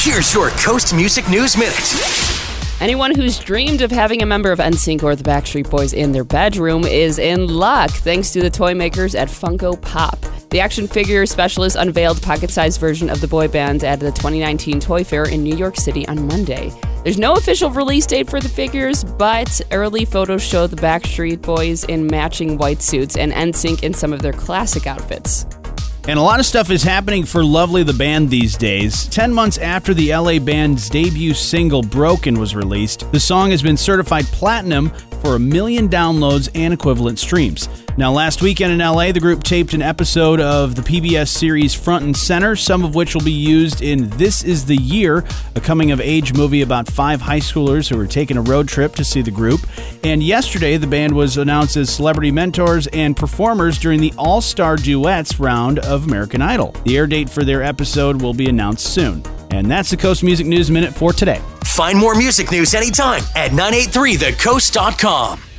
Here's your Coast Music News Minute. Anyone who's dreamed of having a member of NSYNC or the Backstreet Boys in their bedroom is in luck, thanks to the toy makers at Funko Pop. The action figure specialist unveiled pocket-sized version of the boy band at the 2019 Toy Fair in New York City on Monday. There's no official release date for the figures, but early photos show the Backstreet Boys in matching white suits and NSYNC in some of their classic outfits. And a lot of stuff is happening for Lovely the band these days. 10 months after the LA band's debut single, Broken, was released, the song has been certified platinum for 1 million downloads and equivalent streams. Now, last weekend in LA, the group taped an episode of the PBS series Front and Center, some of which will be used in This Is the Year, a coming-of-age movie about 5 high schoolers who are taking a road trip to see the group. And yesterday, the band was announced as celebrity mentors and performers during the All-Star Duets round of American Idol. The air date for their episode will be announced soon. And that's the Coast Music News Minute for today. Find more music news anytime at 983thecoast.com.